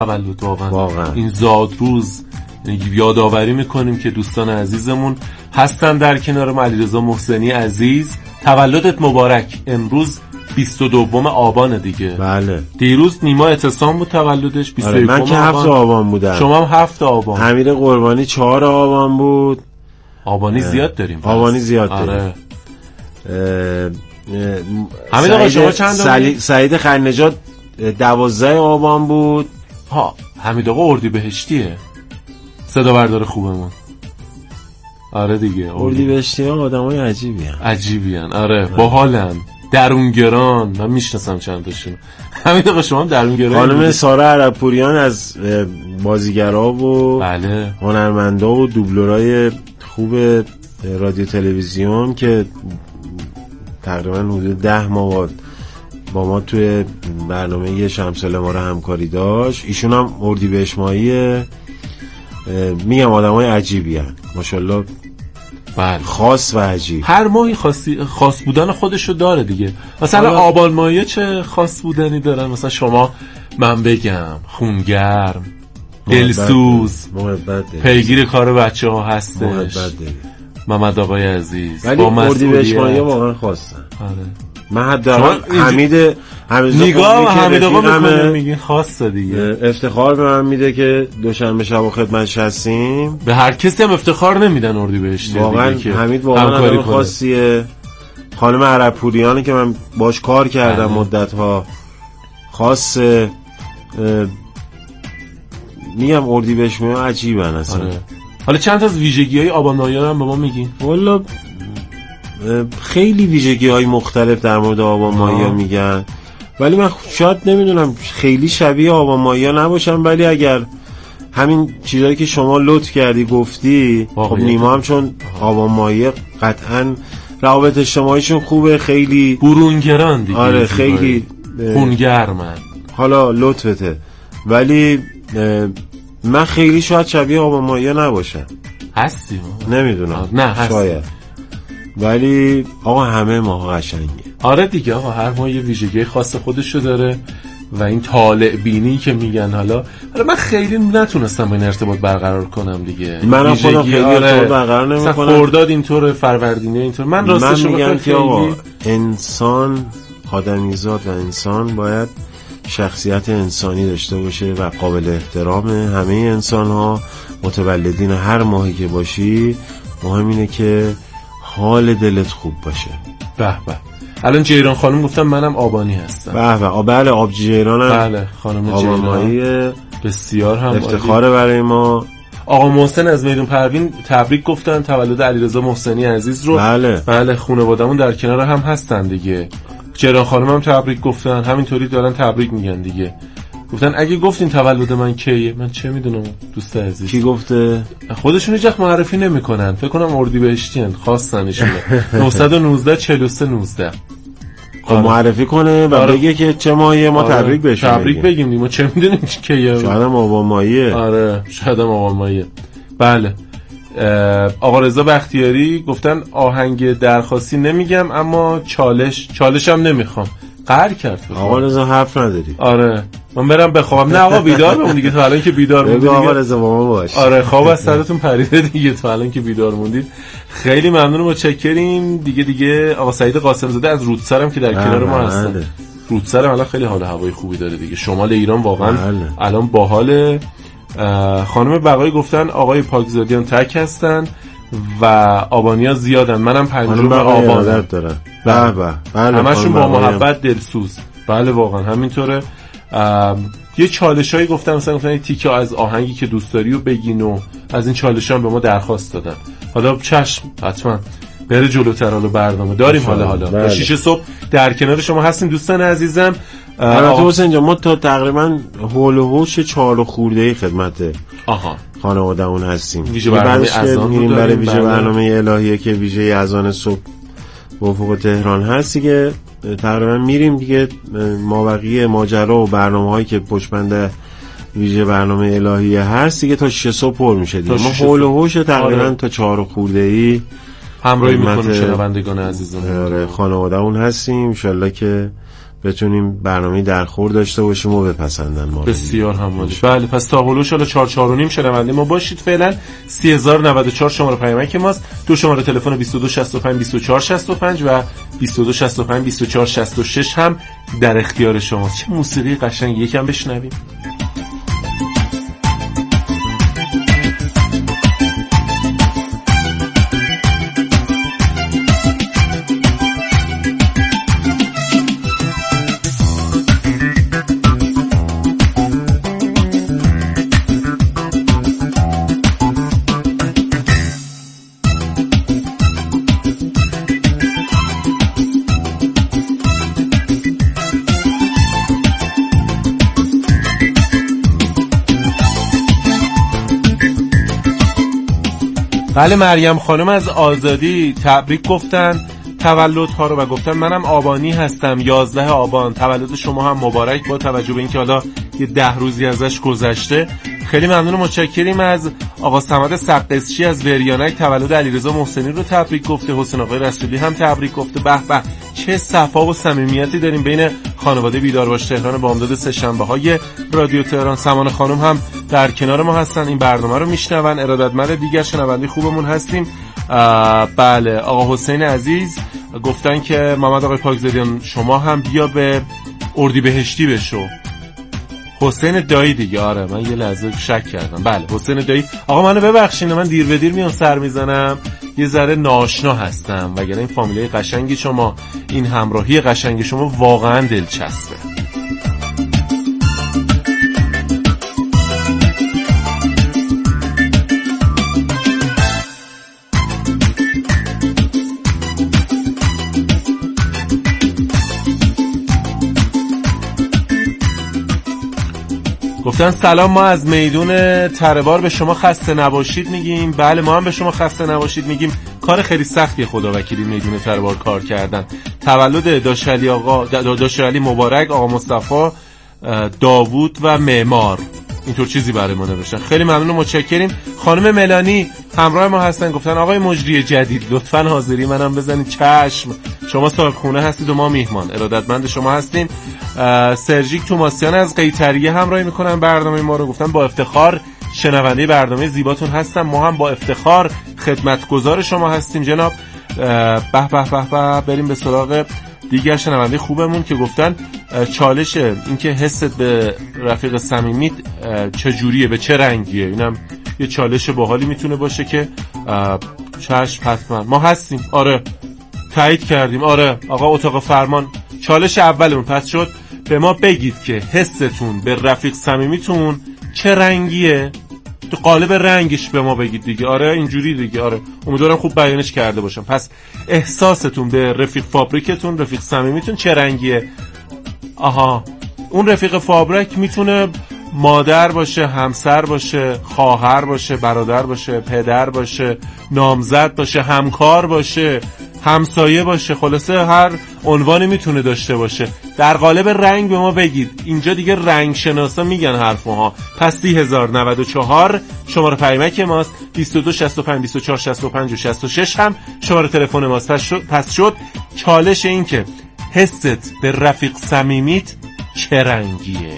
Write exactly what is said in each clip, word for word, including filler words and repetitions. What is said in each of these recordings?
تولد واقعا, واقعا. این زادروز یادآوری میکنیم که دوستان عزیزمون هستن در کنار ما. علیرضا محسنی عزیز تولدت مبارک. امروز بیست و دوم آبان دیگه. بله. دیروز نیما اعتصام بود تولدش بیست و یکم آره من که هفت آبان بودم. شما هم هفت آبان. امیر قربانی چهار آبان بود. آبانی زیاد داریم. آبانی زیاد آره. داریم. حمید آقا شما چند سعید سعید خیرنژاد دوازده آبان بود. ها حمید آقا اردیبهشتیه. صدا بردار خوبمون. آره دیگه اردیبهشتی ها آدمای عجیبی هن. عجیبی هن. آره باحالن. درونگران. من میشناسم چند تاشون. حمید آقا شما هم درونگران. خانم سارا عربپوریان از بازیگرا و بله هنرمندا و دوبلورای خوب رادیو تلویزیون که تقریبا حدود ده ماه با ما توی برنامه شمس العماره همکاری داشت. ایشون هم اردیبهشت ماهیه. میگم آدمای عجیبی هن ماشاءالله. بله خاص و عجیب. هر ماهی خاصی خاص بودن خودشو داره دیگه. مثلا حالا... آبان ماهی چه خاص بودنی دارن؟ مثلا شما من بگم خونگرم، دلسوز، پیگیر کار بچه ها هستش، محمد آقای عزیز. ولی اردیبهشت ماهی واقعا خواستن. آره من حداقل حمید نگاه حمید آقا میکنه میگین خاصه دیگه. افتخار به من میده که دوشنبه شب خدمتش هستیم. به هر کسی هم افتخار نمیدن اردیبهشتی واقعا دیگه. حمید واقعا آدم خاصیه. خانم عربپوریانی که من باش کار کردم مدت ها خاصه. میگم اردیبهشت ماهی عجیبن اصلا. آره. حالا چند تا از ویژگی‌های آبان ماهی هم به ما میگین؟ والا خیلی ویژگی‌های مختلف در مورد آبان ماهی میگن، ولی من شاید نمیدونم خیلی شبیه آبان ماهی نباشم، ولی اگر همین چیزایی که شما لطف کردی گفتی، خب نیما هم چون آبان ماهی قطعاً روابط اجتماعیشون خوبه، خیلی برونگران دیگه. آره خیلی خونگرمن. حالا لطفته، ولی من خیلی شاید شبیه آبان ماهی نباشم. هستی؟ نمیدونم. نه هستی. شاید. ولی آقا همه ماها قشنگه. آره دیگه آقا هر ماه یه ویژگی خاص خودشو داره و این طالع بینی که میگن حالا حالا من خیلی نتونستم با این ارتباط برقرار کنم دیگه. منم خودم خیلی آره ارتباط برقرار نمی‌کنم. خرداد اینطوره، فروردینه اینطور. من راستش من میگم که آقا انسان آدمیزاد و انسان باید شخصیت انسانی داشته باشه و قابل احترام همه انسان‌ها. متولدین هر ماهی که باشی مهم اینه که حال دلت خوب باشه. به به. الان جیران خانم گفتم منم آبانی هستم. به به. بله آب جیرانم. بله خانم جیران بسیار هم افتخاره برای ما. آقا محسن از میدون پروین تبریک گفتن تولد علیرضا محسنی عزیز رو. بله بله خانواده‌مون در کنار هم هستن دیگه. جیران خانم هم تبریک گفتن، همینطوری دارن تبریک میگن دیگه. گفتن اگه گفتین تولد من کیه من چه میدونم دوست عزیز. کی گفته؟ خودشون هیچ وقت معرفی نمیکنن. فکر کنم اردیبهشتیان خواستن ایشون. نه یک نه چهار سه نوزده خب معرفی کنه و آره. بگه که چه ماهیه ما آره. تبریک بهش تبریک بگیم. ما چه میدونیم کیه. شاید هم آبان ماهیه. آره شاید هم آبان ماهیه. بله. آقا رضا بختیاری گفتن آهنگ درخواستی نمیگم اما چالش چالشم نمیخوام. قهر کرد. آقا رضا حرف نداری. آره من برم بخوابم. نه آقا بیدار بمون دیگه تا الان که بیدار موندید. آقا رضا با ما باش. آره خواب از سرتون پریده دیگه تا الان که بیدار موندید. خیلی ممنونم و چکریم دیگه. دیگه آقا سعید قاسم زاده از رودسرم که در کنار ما هستن. رودسرم الان خیلی حال هوای خوبی داره دیگه. شمال ایران واقعا الان باحال. خانم بقایی گفتن آقای پاکزادیان تک هستن و آبانیا زیادن. منم پنجم آبان دارم. به به. بله همشون با محبت دلسوز. بله واقعا همینطوره. یه چالشایی گفتن مثلا گفتن تیکه از آهنگی که دوست داری رو بگین و از این چالشا به ما درخواست دادن. حالا چشم حتما بره جلوتر. حالا برنامه داریم حالا حالا تا شش صبح در کنار شما هستیم دوستان عزیزم. البته حسین جان ما تا تقریبا هول و هوش چهار خورده‌ای خدمت آها خانواده‌مون هستیم. ویژه برنامه اذان میریم برای ویژه برنامه الهیه که ویژه اذان صبح به افق تهران هست دیگه. تقریبا میریم دیگه مابقی ماجرا و برنامه‌هایی که پشتبند ویژه برنامه الهیه هست دیگه تا شش صبح پر میشه دیگه. ما هول و هوش تقریبا آره. تا چهار خورده‌ای همراهی میکنیم شنوندگان عزیزمون. آره خانواده‌مون هستیم ان شاءالله که بتونیم برنامه درخور داشته باشیم و بپسندن ما. بسیار همالی. بله پس تا قلوش حالا چهار چهار و نیم شنونده ما باشید. فعلا سی هزار و نود و چهار شماره پیامک ماست. دو شماره تلفن بیست و دو شصت و پنج بیست و چهار شصت و پنج و بیست و دو شصت و پنج بیست و چهار شصت و شش هم در اختیار شماست. چه موسیقی قشنگ، یکم بشنویم. بله مریم خانم از آزادی تبریک گفتن تولدها رو و گفتن منم آبانی هستم، یازده آبان، تولد شما هم مبارک با توجه به اینکه حالا یه ده روزی ازش گذشته. خیلی ممنون و متشکریم. از آقا صمد سقزچی از وریانک تولد علیرضا محسنی رو تبریک گفته. حسین آقای رسولی هم تبریک گفته. به به چه صفا و صمیمیتی داریم بین خانواده بیدار باش تهران بامداد سه شنبه های رادیو تهران. سمان خانم هم در کنار ما هستن، این برنامه رو میشنون. ارادتمند دیگر شنونده خوبمون هستیم. بله آقا حسین عزیز گفتن که محمد آقای پاکزادیان شما هم بیا به اردیبهشتی بشو. حسین دایی دیگه. آره من یه لحظه شک کردم. بله حسین دایی. آقا منو ببخشید من دیر به دیر میام سر میزنم، یه ذره ناآشنا هستم، وگرنه این فامیلای قشنگی شما، این همراهی قشنگی شما واقعا دلچسبه. گفتن سلام، ما از میدون تره‌بار به شما خسته نباشید میگیم. بله ما هم به شما خسته نباشید میگیم. کار خیلی سختی خدا وکیلی میدون تره‌بار کار کردن. تولد داشتعلی آقا داشتعلی مبارک، آقا مصطفی داوود و معمار، اینطور چیزی برای ما نوشتن. خیلی ممنون و متشکریم. خانم ملانی همراه ما هستن، گفتن آقای مجری جدید لطفاً حاضری منم بزنید. چشم، شما صاحب خونه هستید و ما میهمان، ارادتمند شما هستیم. سرژیک توماسیان از قیطریه همراهی میکنن برنامه ما رو، گفتن با افتخار شنونده برنامه زیباتون هستم، ما هم با افتخار خدمتگزار شما هستیم جناب. به به به به. بریم به سراغ دیگر شنونده خوبمون که گفتن چالش اینکه حست به رفیق صمیمیت چجوریه، به چه رنگیه، اینم یه چالش باحالی میتونه باشه که چشم حتما ما هستیم. آره تایید کردیم. آره آقا اتاق فرمان چالش اولمون پس شد، به ما بگید که حستون به رفیق صمیمیتون چه رنگیه، تو قالب رنگش به ما بگید دیگه. آره اینجوری دیگه. آره امیدوارم خوب بیانش کرده باشم. پس احساستون به رفیق فابریکتون، رفیق صمیمیتون چه رنگیه؟ آها اون رفیق فابریک میتونه مادر باشه، همسر باشه، خواهر باشه، برادر باشه، پدر باشه، نامزد باشه، همکار باشه، همسایه باشه، خلاصه هر عنوانی میتونه داشته باشه. در قالب رنگ به ما بگید. اینجا دیگه رنگ شناسا میگن حرفها. پس سی هزار و نود و چهار شماره پیامک ماست، بیست و دو شصت و پنج بیست و چهار شصت و پنج و شصت و شش هم شماره تلفن ماست. پس شد, پس شد چالش این که حست به رفیق صمیمیت چه رنگیه؟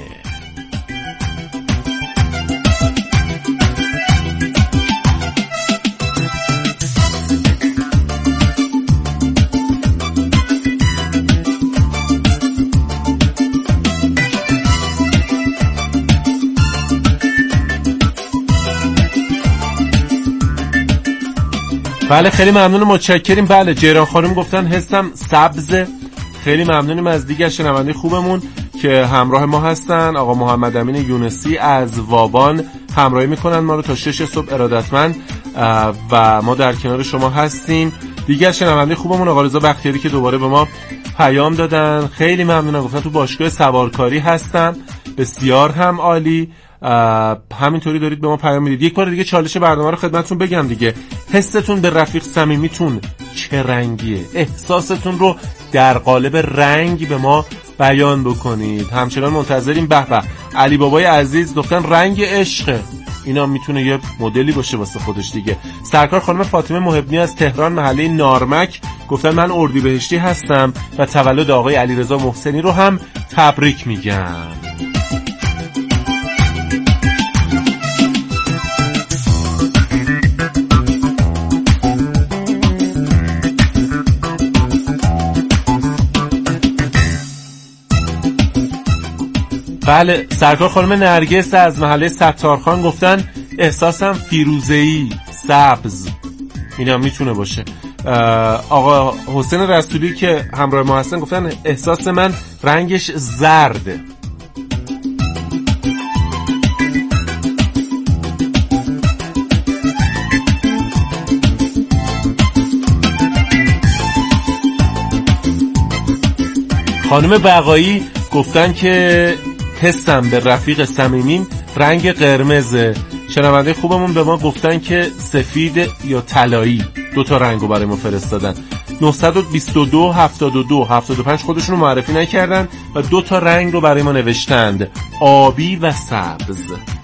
بله خیلی ممنون و متشکریم. بله جیران خانم گفتن حسم سبز. خیلی ممنونیم از دیگر شنونده خوبمون که همراه ما هستن. آقا محمد امین یونسی از وابان همراهی میکنن ما رو تا شش صبح، ارادتمند و ما در کنار شما هستیم. دیگر شنونده خوبمون آقا رضا بختیاری که دوباره به ما پیام دادن، خیلی ممنونم. گفتن تو باشگاه سوارکاری هستم، بسیار هم عالی. همینطوری دارید به ما پیام میدید. یک بار دیگه چالش برنامه رو خدمتتون بگم دیگه. حستون به رفیق صمیمیتون چه رنگیه؟ احساستون رو در قالب رنگ به ما بیان بکنید. همچنان منتظریم. به به علی بابای عزیز گفتن رنگ عشق. اینا میتونه یه مدلی باشه واسه خودش دیگه. سرکار خانم فاطمه محبنی از تهران محله نارمک گفتن من اردیبهشتی هستم و تولد آقای علیرضا محسنی رو هم تبریک میگم. بله، سرکار خانم نرگس از محله ستارخان گفتن احساسم فیروزه‌ای سبز، اینا میتونه باشه. آقا حسین رسولی که همراه ما هستن گفتن احساس من رنگش زرده. خانم بقایی گفتن که حسم به رفیق صمیمیم رنگ قرمزه. شنونده خوبمون به ما گفتن که سفید یا طلایی، دو تا رنگو برای ما فرستادن. نه دو دو هفتاد و دو هفتاد و پنج خودشون رو معرفی نکردن و دو تا رنگ رو برای ما نوشتند، آبی و سبز.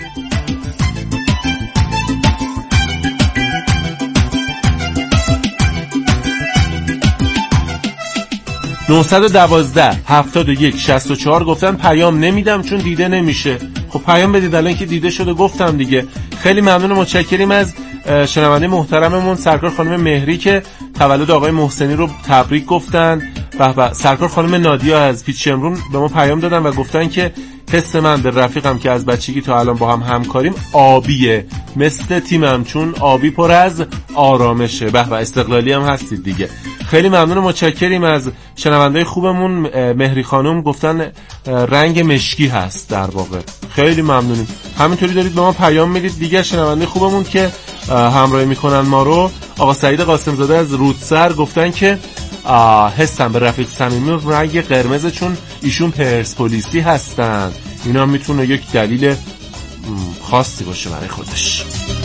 نه یک دو هفتاد و یک شصت و چهار گفتن پیام نمیدم چون دیده نمیشه. خب پیام بدید الان که دیده شده گفتم دیگه. خیلی ممنون و متشکریم از شنونده محترممون سرکار خانم مهری که تولد آقای محسنی رو تبریک گفتن. به به. سرکار خانم نادیا از پیچ شمرون به ما پیام دادن و گفتن که حس من به رفیقم که از بچگی تا الان با هم همکاریم آبیه، مثل تیمم چون آبی پر از آرامشه. به به، استقلالی هم هستید دیگه. خیلی ممنون و متشکریم از شنونده خوبمون. مهری خانم گفتن رنگ مشکی هست در واقع. خیلی ممنونیم. همینطوری دارید به ما پیام میدید دیگه. شنونده خوبمون که همراهی میکنن ما رو، آقا سعید قاسم زاده از رودسر گفتن که حسم به رفیق صمیمی رنگ قرمز چون ایشون پرسپولیسی هستن. اینا میتونه یک دلیل خاصی باشه برای خودش.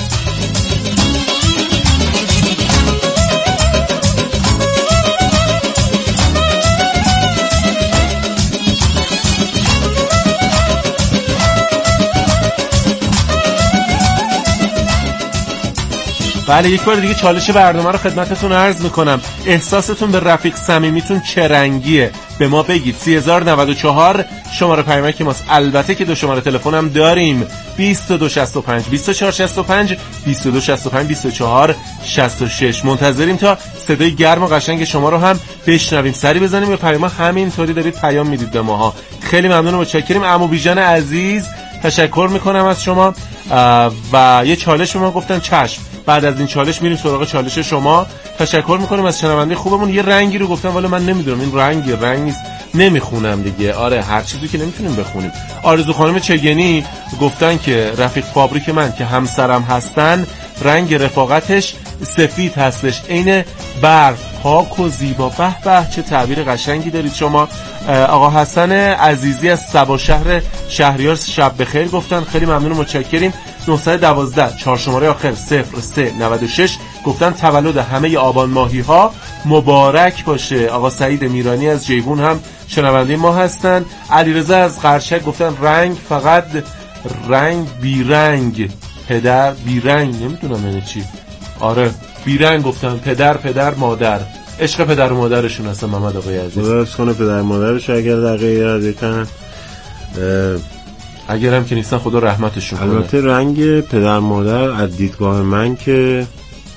بله، یک بار دیگه چالش برنامه رو خدمتتون عرض میکنم. احساستون به رفیق صمیمیتون چه رنگیه؟ به ما بگید. سی هزار و نود و چهار شماره پیامک ماست. البته که دو شماره تلفن هم داریم، بیست و دو شصت و پنج بیست و چهار شصت و پنج بیست و دو شصت و پنج بیست و چهار شصت و شش. منتظریم تا صدای گرم و قشنگ شما رو هم بشنویم. سری بزنیم به پیام. همینطوری دارید پیام میدید به ماها. خیلی ممنون و متشکریم. عمو بیژن عزیز تشکر میکنم از شما. و یه چالش به ما گفتن چشم. بعد از این چالش میریم سراغ چالش شما. تشکر میکنیم از شنونده خوبمون. یه رنگی رو گفتن ولی من نمیدونم این رنگی رنگ نیست، نمیخونم دیگه. آره، هر چیزی که نمیتونیم بخونیم. آرزو خانم چگنی گفتن که رفیق فابریک من که همسرم هستن رنگ رفاقتش سفید هستش، عین برف، پاک و زیبا. به به، چه تعبیر قشنگی دارید شما. آقا حسن عزیزی از سبا شهر شهریار شب بخیر گفتن. خیلی ممنون و متشکریم. نه یک دو چهار شماره آخر صفر سه نود و شش گفتن تولد همه آبان ماهی ها مبارک باشه. آقا سعید میرانی از جیبون هم شنونده ما هستن. علیرضا از قرشک گفتن رنگ فقط رنگ بیرنگ، پدر بیرنگ، نمیدونم یعنی چی. آره بیرنگ گفتن، پدر پدر مادر، عشق پدر و مادرشون هستن. محمد آقای عزیز خدا کنه پدر مادرش اگر در غیر از یکن، اگر هم که نیستن خدا رحمتشون کنه. البته رنگ پدر مادر از دیدگاه من که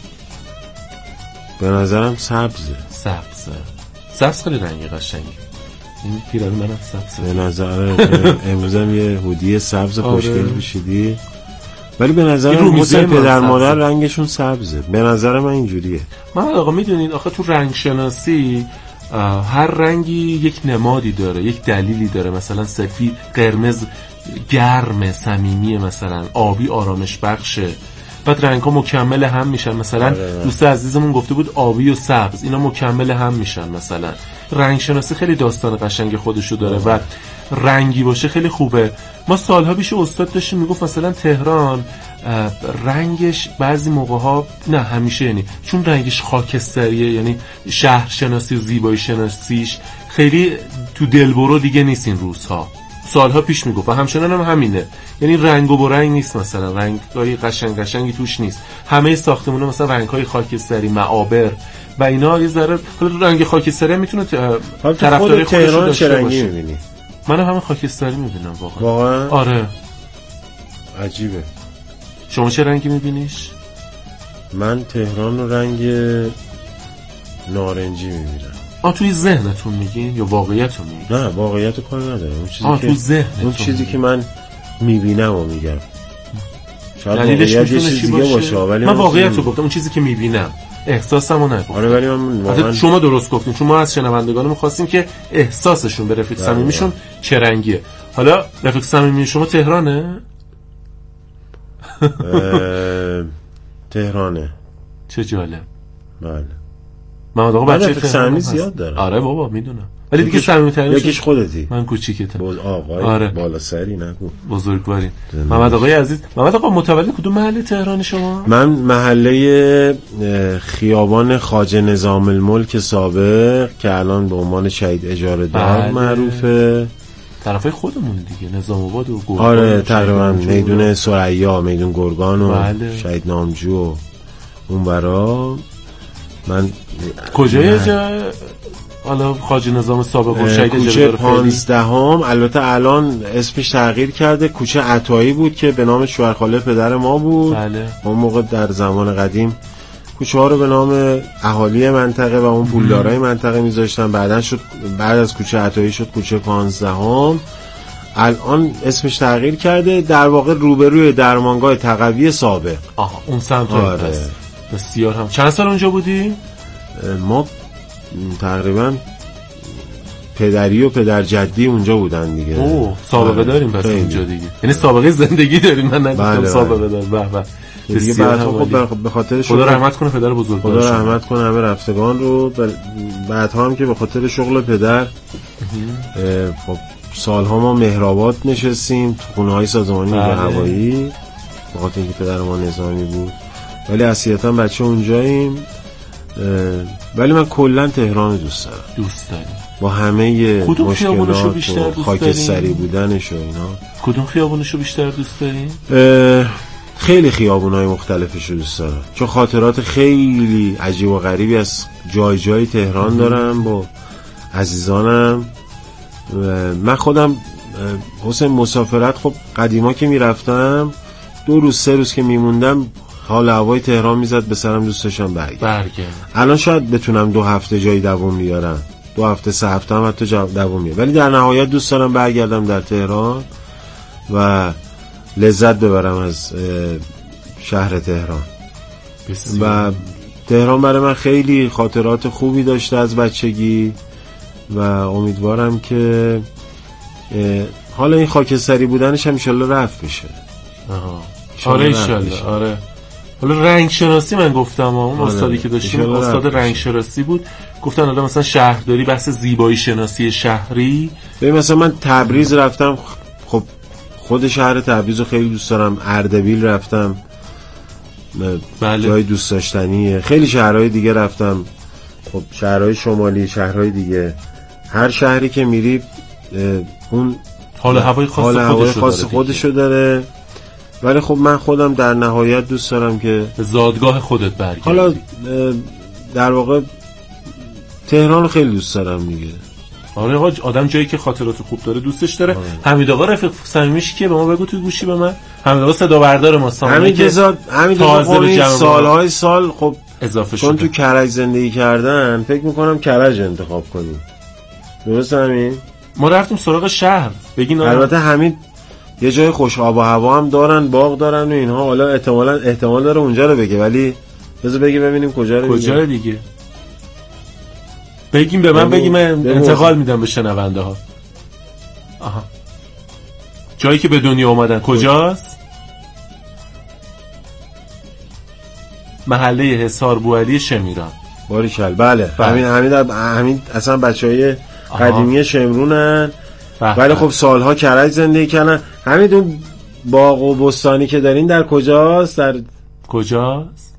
به نظرم سبزه. سبزه سبز خیلی رنگ قشنگی. این پیرانی منم سبزه به نظر. امروز هم یه هودی سبز خوشگل پوشیدی، ولی به نظر من پدر مادر رنگشون سبزه. به نظر من اینجوریه. من آقا میدونین آخه تو رنگ شناسی هر رنگی یک نمادی داره، یک دلیلی داره. مثلا سفید، قرمز گرم صمیمیه، مثلا آبی آرامش بخشه. بعد رنگ ها مکمل هم میشن. مثلا دوست عزیزمون گفته بود آبی و سبز، اینا مکمل هم میشن. مثلا رنگ شناسی خیلی داستان قشنگ خودشو داره و رنگی باشه خیلی خوبه. ما سالها پیش استاد داشتیم میگفت مثلا تهران رنگش بعضی موقع ها، نه همیشه، یعنی چون رنگش خاکستریه، یعنی شهر شناسی و زیبایی شناسیش خیلی تو دلبرو دیگه نیست این روزها. سالها پیش میگفت و همچنان هم همینه. یعنی رنگ و برنگ نیست، مثلا رنگ‌های قشنگ قشنگی توش نیست. همه ساختمونا مثلا رنگ‌های خاکستری، معابر و اینا یه ذره. حالا رنگ خاکستری میتونه طرفدار تهران چه رنگی می‌بینی؟ من هم خاکستری می‌بینم واقعا. واقعا؟ آره. عجیبه. شما چه رنگی می‌بینیش؟ من تهران رو رنگ نارنجی می‌بینم. آ توی ذهنتون میگین یا واقعیت رو میگین؟ نه واقعیت رو کار نداره. اون چیزی آه که تو ذهنتون، اون چیزی که من میبینم و میگم. شاید دلیلش واقعیت یه چیز دیگه باشه, باشه ولی من واقعیت رو گفتم، اون چیزی که میبینم، احساسم رو نگفتم. آره ولی من واقعا شما درست گفتین، چون ما از شنوندگان می‌خواستیم که احساسشون به رفیق صمیمیشون چه رنگیه. حالا رفیق صمیمی شما تهرانه؟ تهرانه. چه جالب. بله. محمد آقا بچه تهران زیاد داره. آره بابا میدونم. ولی دیگه صمیمی‌ترین یکیش خودتی. من کوچیکتم. باز آقای آره. بالا سری نگو. بزرگوارین. محمد آقای عزیز، محمد آقا متولد کدوم محله تهران شما؟ من محله خیابان خواجه نظام الملک سابق که الان به عنوان شهید اجاره دار بله. معروفه. طرفای خودمون دیگه، نظام آباد و گرگان. آره تقریبا میدون ثریا، میدون گرگان و بله. شهید نامجو و اون برا. من کجای جا حالا خواجه نظام سابق و شهید کوچه پانزدهم، البته الان اسمش تغییر کرده، کوچه عطایی بود که به نام شوهرخاله پدر ما بود. بله. اون موقع در زمان قدیم کوچه ها رو به نام اهالی منطقه و اون پولدارای منطقه میذاشتن. بعدن شد بعد از کوچه عطایی شد کوچه پانزدهم. الان اسمش تغییر کرده، در واقع روبروی درمانگاه تقوی سابق. آها اون سمت. آره. بسیار هم. چند سال اونجا بودی؟ ما تقریبا پدری و پدر جدی اونجا بودن دیگه. اوه سابقه داریم پس اونجا دیگه. یعنی سابقه زندگی داریم. من نگفتم سابقه دارم. به به. دیگه بعد خب به خاطر خدا رحمت کنه پدر بزرگ. خدا رحمت کنه همه رفتگان رو. بعد هم که به خاطر شغل پدر خب سالها ما مهرآباد نشستیم تو خونه‌های سازمانی و هوایی به خاطر اینکه پدر ما نظامی بود، ولی اصلیتا بچه اونجاییم. ولی من کلا تهران دوست دارم. دوست دارم با همه کدوم خیابونشو بیشتر دوست داری؟ خاکستری بودنش و اینا. کدوم خیابونشو بیشتر دوست داری؟ خیلی خیابونای مختلفشو دوست دارم، چون خاطرات خیلی عجیب و غریبی از جای جای تهران دارم با عزیزانم. من خودم حسین مسافرت خب قدیما که میرفتم دو روز سه روز که میموندم حال هوای تهران میزد به سرم، دوست داشتم برگردم. برگردم. الان شاید بتونم دو هفته جایی دوام بیارم، دو هفته سه هفته هم حتی دوام بیارم، ولی در نهایت دوست دارم برگردم در تهران و لذت ببرم از شهر تهران. و تهران برای من خیلی خاطرات خوبی داشته از بچگی و امیدوارم که حالا این خاکستری بودنش هم انشالله رفت بشه. آها. آره انشالله. آره. حالا رنگ شناسی من گفتم اون آره. استادی که داشتیم استاد رنگ شناسی بود، گفتن حالا مثلا شهرداری بحث زیبایی شناسی شهری. ببین مثلا من تبریز رفتم، خب خود شهر تبریز رو خیلی دوست دارم. اردبیل رفتم، بله. جای دوست داشتنیه. خیلی شهرهای دیگه رفتم، خب شهرهای شمالی، شهرهای دیگه. هر شهری که میری اون حال هوای خاص خودشو خاص خودشو داره. ولی خب من خودم در نهایت دوست دارم که به زادگاه خودت برگردی. حالا در واقع تهران رو خیلی دوست دارم دیگه. آره آقا، آدم جایی که خاطرات خوب داره دوستش داره. آره. حمید آقا رفیق صمیمیش که به ما بگو تو گوشی به من. حمید آقا صدا بردار ما سامانه که حمید آقا سالهای سال خب اضافه شده، چون تو کرج زندگی کردن فکر میکنم کرج انتخاب کنیم. درست همین؟ ما رفتیم سراغ شهر بگین. البته همین یه جای خوش آب و هوا هم دارن، باغ دارن و اینها. حالا احتمالاً احتمال داره اونجا رو بگه، ولی بذار بگی ببینیم کجا رو کجا دیگه. بگیم به من، بگیم من انتقال میدم به شنونده ها. آها. جایی که به دنیا اومدن کجاست؟ محله حصار بوعلی شمیران. باریکل. بله. همین همین همین اصلا بچهای قدیمی شمرونن. ولی خب سالها کرج زندگی کردن. همین اون باغ و بستانی که دارین در کجاست؟ در کجاست؟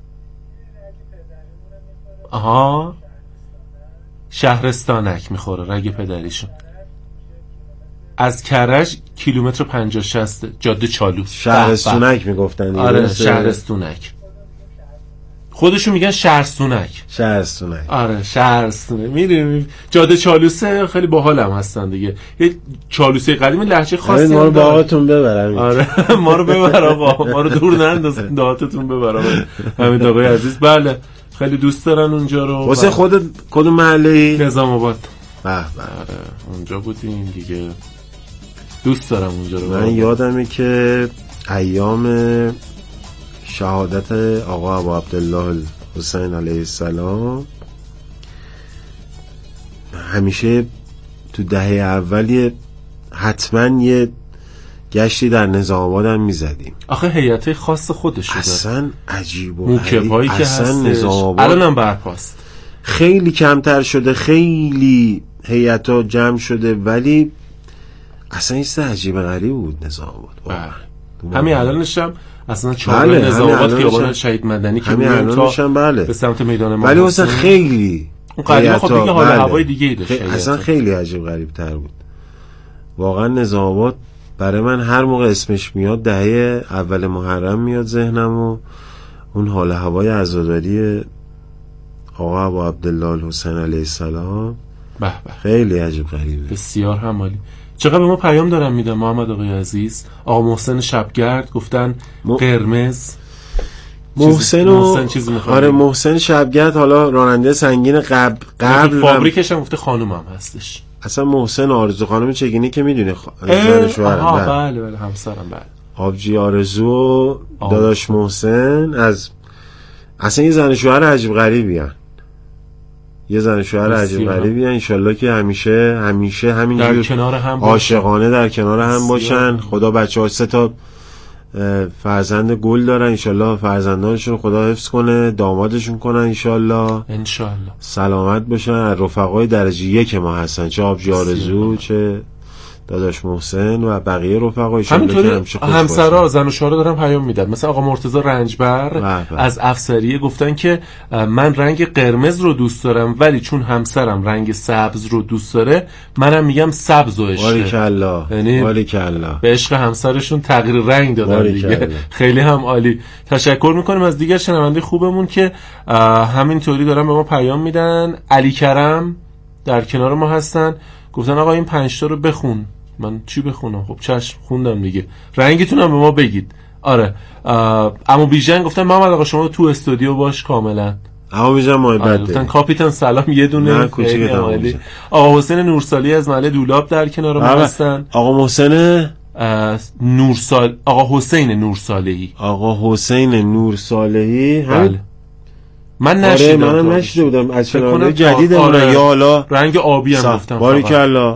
آها. شهرستانک میخوره رگ پدریشون. از کرج کیلومتر پنجاه شصت جاده چالوس، شهرستونک میگفتن. آره شهرستونک، خودشون میگن شهرستونک. شهرستونک آره شهرستونک. میدونیم جاده چالوسه، خیلی باحالم هستن دیگه. یه چالوسه قدیم لهجه خاصی ما رو باهاتون ببرن. آره ما رو ببر آقا، ما رو دور نندازین، دهاتتون ببر همین آقای عزیز. بله خیلی دوست دارن اونجا رو. واسه خودت کدوم محله؟ نظام آباد. به به. آره اونجا بودیم دیگه، دوست دارم اونجا رو. من یادمه که ایام شهادت آقا ابو عبدالله حسین علیه السلام همیشه تو دهه اولی حتما یه گشتی در نظام آباد هم میزدیم. آخه هیئت خاص خودش داره، اصلا عجیب و موکب‌هایی که هستش. نظام آباد الان هم برپاست، خیلی کمتر شده، خیلی هیئت‌ها جمع شده، ولی اصلا این چیز عجیب غریب بود نظام آباد. همین الانش هم اصلا چهار بله، نظام آباد خیابان شهید مدنی که میریم تا بله. به سمت میدان ما، ولی اصلا خیلی اون قدیم خب دیگه حال بله. هوای دیگه ای داشت، خی... اصلا خیلی عجیب غریب تر بود واقعا. نظام آباد برای من هر موقع اسمش میاد دهه اول محرم میاد ذهنم و اون حال هوای عزاداری آقا ابو عبدالله الحسین علیه السلام به به خیلی عجیب غریبه. بسیار هم عالی. چقدر به ما پیام دارن میدن محمد آقای عزیز. آقا محسن شبگرد گفتن م... قرمز محسن و محسن چیزی میخواد. آره محسن شبگرد حالا راننده سنگین قبل قبل فابریکش هم گفته خانوم هم هستش. اصلا محسن آرزو خانم چگینی که میدونه خ... زن شوهرم. آها بله بله همسرم بله. آبجی آرزو داداش محسن از اصلا یه زن شوهر عجیب غریبی ان. یه زن شوهر عجیب غریبی ان. انشالله که همیشه همیشه همینجور در کنار هم عاشقانه در کنار هم باشن. خدا بچه‌ها سه تا فرزند گل دارن، انشالله فرزندانشون خدا حفظ کنه، دامادشون کنن انشالله انشالله سلامت باشن. رفقای درجه یک ما هستن، چه آبجی آرزو چه داداش محسن و بقیه رفقای. همینطوری همسرا زن و شوهر دارن پیام میدن. مثلا آقا مرتضی رنجبر از افسریه گفتن که من رنگ قرمز رو دوست دارم ولی چون همسرم رنگ سبز رو دوست داره منم میگم سبز و عشق. باریکالله یعنی باریکالله به عشق همسرشون تغییر رنگ دادن دیگه. خیلی هم عالی. تشکر میکنیم از دیگر شنونده خوبمون که همینطوری دارن به ما پیام میدن. علی کرم در کنار ما هستن، گفتن آقا این پنج تا رو بخون. من چی بخونم؟ خب چشم خوندم دیگه. رنگتون هم به ما بگید. آره اما بیژن گفتن محمد آقا شما تو استودیو باش کاملا. اما بیژن محبت گفتن کاپیتان سلام یه دونه خیلی عالی. آقا حسین نورسالی از محله دولاب در کنار ما هستن. آقا محسن نورسال آقا حسین نورصالحی آقا حسین نورصالحی بله. من نشیدم. آره منم نشیده بودم از شنونده جدید. آره یا حالا رنگ آبی هم گفتم. باریکالله.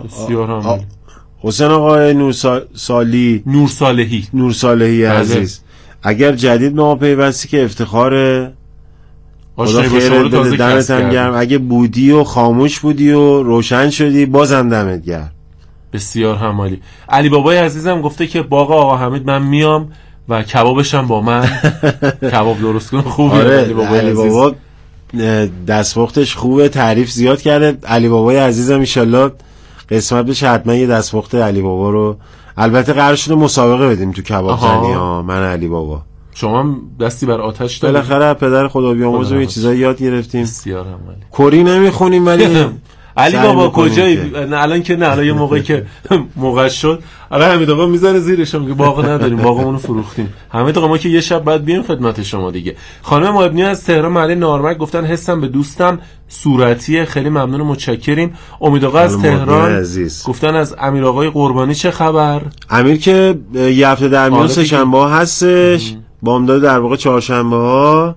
حسین آقای نورصالی نورصالحی نورصالحی عزیز اگر جدید به ما پیوستی که افتخاره، خدا خیرت بده، دمت هم گرم. اگه بودی و خاموش بودی و روشن شدی بازم دمت گرم. بسیار هم عالی. علی بابای عزیزم گفته که باغ آقا حمید من میام و کبابش هم با من کباب درست کنه. خوبه. آره علی بابا علی بابا دستپختش خوبه، تعریف زیاد کرده. علی بابای عزیزم ان شاءالله قسمت بشه حتما یه دستپخت علی بابا رو، البته قرار شده مسابقه بدیم تو کباب زنی ها. من علی بابا شما هم دستی بر آتش دارید. بالاخره پدر خدا بیامرزه یه چیزایی یاد گرفتیم. بسیار هم عالی. کری نمیخونیم ولی علی بابا کجایی؟ نه الان که نه، الان یه موقعی که موقع شد الان حمید آقا میذاره زیرش میگه باغ نداریم، باغمون رو فروختیم. حمید آقا ما که یه شب بعد بیایم خدمت شما دیگه. خانم مبنی از تهران محله نارمک گفتن حسم به دوستم صورتیه، خیلی ممنون و متشکریم. امید آقا از تهران گفتن از امیر آقای قربانی چه خبر؟ امیر که یه هفته در میون سه شنبه ها هستش، بامداد در واقع چهارشنبه ها.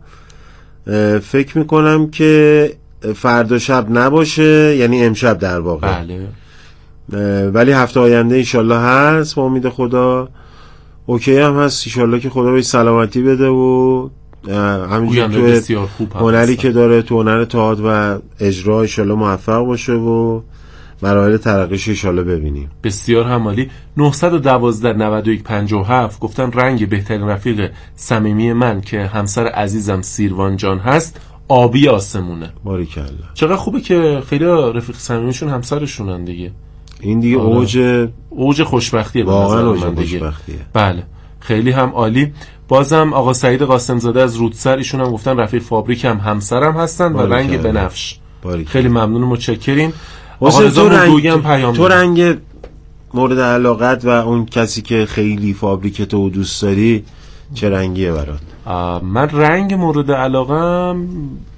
فکر میکنم که فردا شب نباشه، یعنی امشب در واقع. بله. ولی هفته آینده انشالله هست با امید خدا. اوکی هم هست انشالله که خدا بهش سلامتی بده و همینجور تو هنری که داره تو هنر تئاتر و اجرا انشالله موفق باشه و مراحل ترقیش انشالله ببینیم. بسیار همالی. نه یک دو نود و یک پنجاه و هفت گفتن رنگ بهترین رفیق صمیمی من که همسر عزیزم سیروان جان هست آبی آسمونه. باریکالله. چقدر خوبه که خیلی رفیق صمیمیشون همسرشونن دیگه. این دیگه آره. اوج اوج خوشبختیه، واقعا اوج خوشبختیه. بله خیلی هم عالی. بازم آقا سعید قاسم زاده از رودسر، ایشون هم گفتن رفیق فابریک هم همسرم هستن و رنگ بنفش. خیلی ممنون و متشکریم. آقا رضا مرگویی هم پیام تو رنگ مورد علاقت و اون کسی که خیلی فابریک تو دوست داری چه رنگیه برات؟ من رنگ مورد علاقم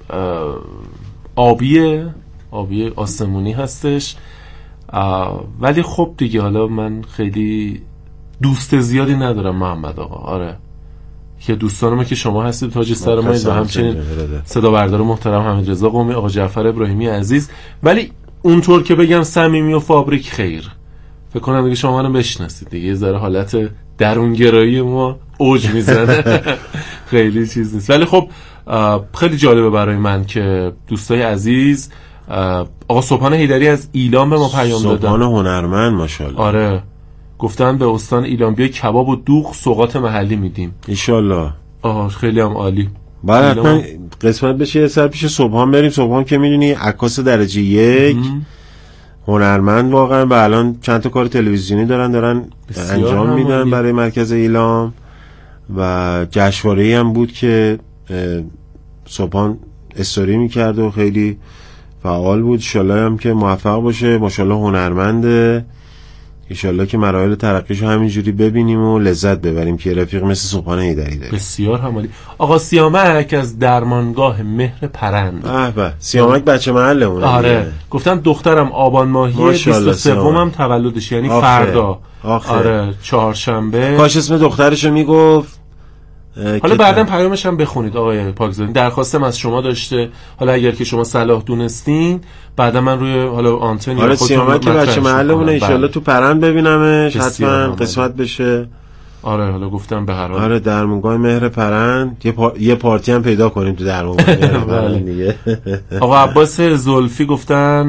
آبیه، آبی آسمونی هستش، ولی خب دیگه حالا من خیلی دوست زیادی ندارم محمد آقا. آره که دوستانم که شما هستید تاج سر ما و همچنین صدا بردار محترم حمید رضا قمی، آقا جعفر ابراهیمی عزیز، ولی اونطور که بگم صمیمی و فابریک خیر، فکر کنم دیگه شما منو بشناسید دیگه، یه ذره حالت درونگرایی ما اوج میزنه. خیلی چیز نیست، ولی خب خیلی جالبه برای من که دوستای عزیز آقا صبحان حیدری از ایلام به ما پیام دادن. صبحان هنرمند ماشاءالله. آره گفتن به استان ایلام بیای کباب و دوغ سوغات محلی میدیم ان شاء الله. آه خیلی هم عالی. بعد حتما قسمت بشه سر پیش صبحان بریم. صبحان که میدونی عکاس درجه یک هنرمند واقعا و الان چند تا کار تلویزیونی دارن دارن انجام میدن برای مرکز ایلام و جشنواره‌ای هم بود که صبحان استوری میکرد و خیلی فعال بود. انشالله هم که موفق باشه، ماشاءالله هنرمنده، انشالله که مراحل ترقیشو همینجوری ببینیم و لذت ببریم که رفیق مثل صبحان حیدری داریم. بسیار همالی. آقا سیامک از درمانگاه مهر پرند. اه به سیامک بچه محلمونه. آره دیگه. گفتن دخترم آبان ماهی بیست و سه هم تولدش، یعنی آخه. فردا آخه. آره چهارشنبه. کاش اسم دخترشو میگفت. حالا بعداً پیامش هم بخونید آقای پاکزادی، درخواستم از شما داشته، حالا اگر که شما صلاح دونستین بعدا من روی حالا آنتن یا خودتون سیامک که بچه محلمونه ان شاءالله تو پرند ببینمش، حتما قسمت بشه. آره حالا گفتم به هر حال آره درمونگاه مهر پرند یه, پا... یه پارتی هم پیدا کنیم تو درمونگاه پرند دیگه. آقا عباس زلفی گفتن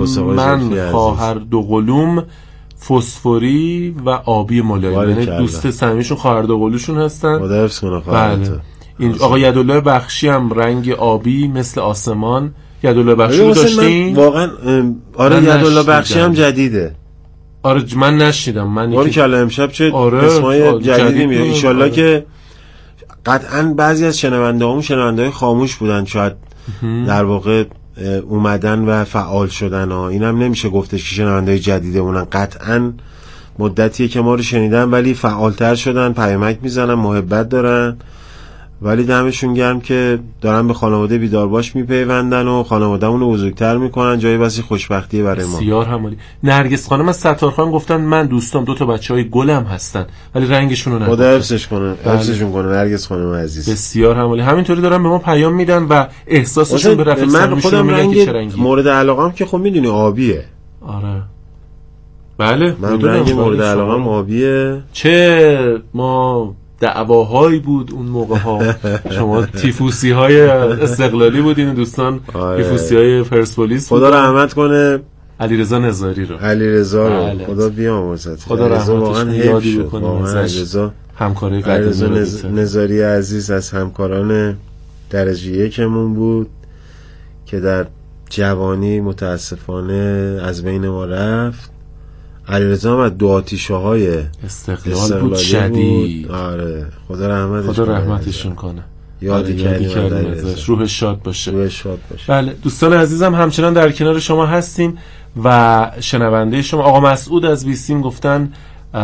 من خواهر دو قلوم فسفوری و آبی ملایم، یعنی دوست صمیمیشون خواهر دو قلوشون هستن. خدا حفظ کنه خواهرت. این آقا یدالله بخشی هم رنگ آبی مثل آسمان. یدالله بخشی رو داشتین؟ واقعا آره یدالله بخشی هم جدیده. آره من نشیدم. من ولی کلا امشب چه آره اسمای جدیدی میاد ان شاءالله که قطعا بعضی از شنونده‌هامون شنونده‌های خاموش بودن، شاید در واقع اومدن و فعال شدن ها. اینم نمیشه گفتش که شنونده‌های جدیدمونن، قطعا مدتیه که ما رو شنیدن ولی فعالتر شدن، پیامک میزنن، محبت دارن، ولی دمشون گرم که دارن به خانواده بیدارباش میپیوندن و خانواده‌مون رو بزرگتر میکنن. جای بسی خوشبختیه برای ما. بسیار همالی. نرگس خانم از ستارخان گفتن من دوستام دو تا بچهای گلم هستن ولی رنگشون رو نگفتن. خدا حفظش کنه، حفظشون کنه نرگس خانم عزیز. بسیار همالی. همینطوری دارن به ما پیام میدن و احساسشون به رفیق صمیمیشون میگن که چه رنگی. مورد علاقه‌ام که خب میدونی آبیه. آره بله من رنگ مورد علاقه‌ام آبیه. چه ما دعواهایی بود اون موقع ها. شما تیفوسی های استقلالی بودین دوستان. آره. تیفوسی های پرسپولیس. خدا رحمت کنه علیرضا نظاری رو. علیرضا رو بله. خدا بیامرزت. خدا رحمتش یادی بکنه علیرضا. همکاری علیرضا نز... نظاری عزیز از همکاران درجه یکمون بود که در جوانی متاسفانه از بین ما رفت. علیرضا هم از دو آتیشه های استقلال بود شدید. آره خدا رحمتش خدا رحمتشون کنه. یادی کردیم ازش. روحش شاد باشه. روحش شاد باشه. بله دوستان عزیزم همچنان در کنار شما هستیم و شنونده شما. آقا مسعود از بیسیم گفتن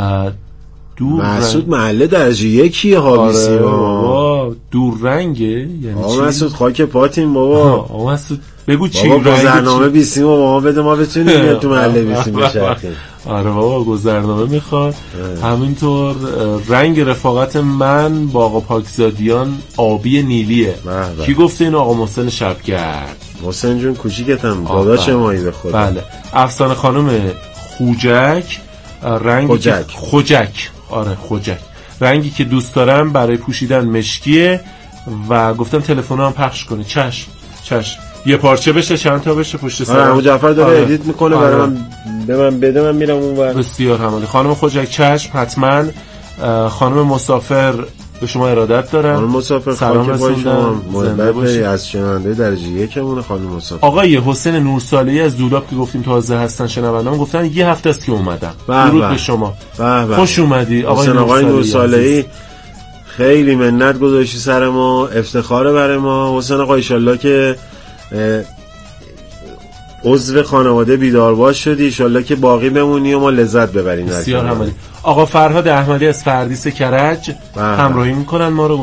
دور مسعود رنگ... محله درجه یکی ها بیسیم. آره دور رنگه یعنی آقا مسعود خاک پاتیم بابا. آقا مسعود بگو چی رنگ گذرنامه بیسیم و ما بده ما بتونیم تو محله بیسیم بشرخیم. آره بابا گذرنامه میخواد. همینطور رنگ رفاقت من با آقا پاکزادیان آبی نیلیه. محبه. کی گفته اینو؟ آقا محسن شبگرد. محسن جون کوچیکتم داداش مایی به خدا. بله افسانه خانم خوجک رنگ خوجک. خوجک آره خوجک رنگی که دوست دارم برای پوشیدن مشکیه و گفتم تلفن هم پخش کنی. چشم چشم یه پارچه بشه چند تا بشه پشت سر. آره جعفر داره آره. ادیت میکنه آره. برای من به من بده من میرم اونور. بسیار همالی. خانم خوجک چشم حتما. خانم مسافر به شما ارادت دارم. خانم مسافر سلام رسوندم. محبت بری از شنونده درجه یکمون خانم مسافر. آقای حسین نورساله‌ای از دولاب که گفتیم تازه هستن شنوندام گفتن یه هفته است که اومدم. درود به شما. به به. خوش اومدی آقای نورساله‌ای. خیلی منت گذاشتی سر ما، افتخاره برای ما. حسین آقا ان شاءالله که عضو خانواده بیدارباش شدی، ان شاءالله که باقی بمونی و ما لذت ببریم. بسیار همالی. آقا فرهاد احمدی از فردیس کرج همراهی میکنن ما رو.